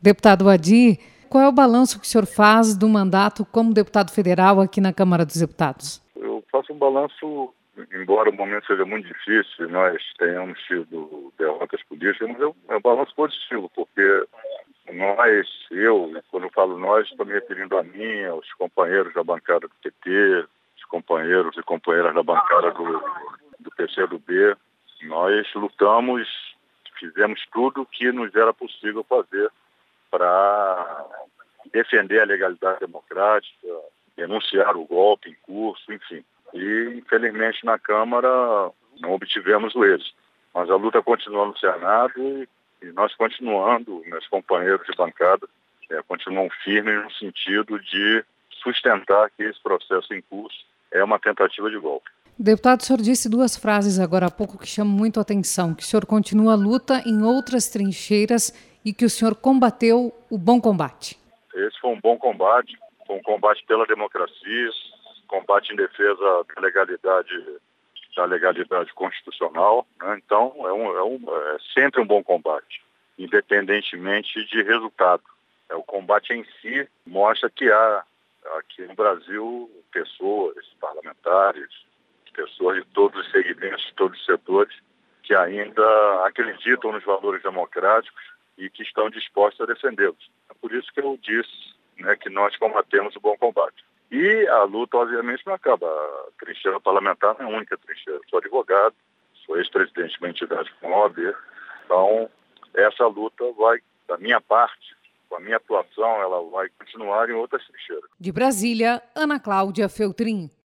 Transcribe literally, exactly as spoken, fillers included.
Deputado Adi, qual é o balanço que o senhor faz do mandato como deputado federal aqui na Câmara dos Deputados? Eu faço um balanço, embora o momento seja muito difícil, nós tenhamos tido derrotas políticas, mas é um, é um balanço positivo, porque nós, eu, quando eu falo nós, estou me referindo a mim, aos companheiros da bancada do P T, os companheiros e companheiras da bancada do, do P C do B, nós lutamos, fizemos tudo o que nos era possível fazer para defender a legalidade democrática, denunciar o golpe em curso, enfim. E, infelizmente, na Câmara não obtivemos o êxito. Mas a luta continua no Senado e, e nós continuando, meus companheiros de bancada, é, continuam firmes no sentido de sustentar que esse processo em curso é uma tentativa de golpe. Deputado, o senhor disse duas frases agora há pouco que chamam muito a atenção, que o senhor continua a luta em outras trincheiras e que o senhor combateu o bom combate. Esse foi um bom combate, foi um combate pela democracia, combate em defesa da legalidade, da legalidade constitucional, né? Então é, um, é, um, é sempre um bom combate, independentemente de resultado. É, o combate em si mostra que há aqui no Brasil pessoas, parlamentares, pessoas de todos os segmentos, de todos os setores, que ainda acreditam nos valores democráticos e que estão dispostos a defendê-los. É por isso que eu disse, né, que nós combatemos o bom combate. E a luta, obviamente, não acaba. A trincheira parlamentar não é a única trincheira. Eu sou advogado, sou ex-presidente de uma entidade como a O A B. Então, essa luta vai, da minha parte, com a minha atuação, ela vai continuar em outras trincheiras. De Brasília, Ana Cláudia Feltrin.